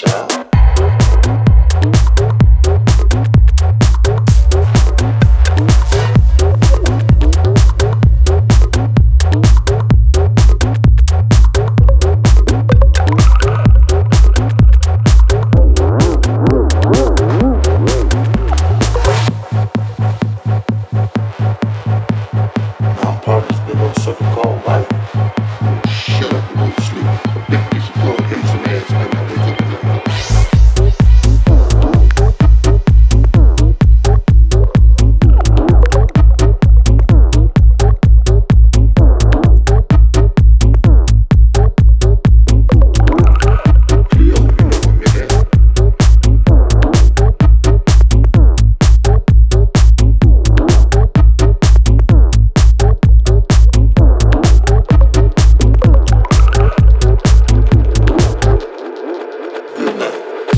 child. I'm part of this big old circle called life. Shut up and go to sleep. A big piece of blood hitting some ass when I wake up in the morning. Cleo, you know I'm your dad. Good night.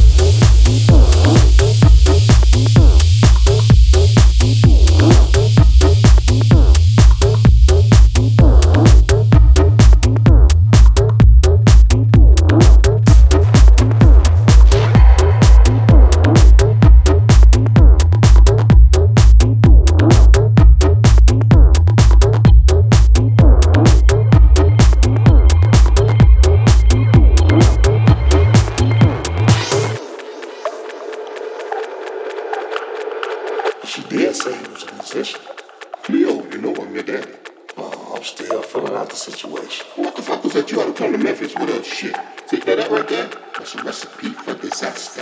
She did say he was a musician. Cleo, you know I'm your daddy. Oh, I'm still filling out the situation. What the fuck was that you ought to come to Memphis with us? Shit. Take that out right there. That's a recipe for disaster.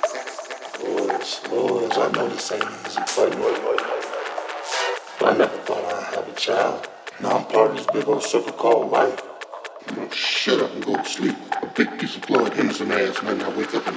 Lords, I know this ain't easy for you. But I never thought I'd have a child. Now I'm part of this big old circle called life. You know, shut up and go to sleep. A big piece of blood hitting some ass when I wake up in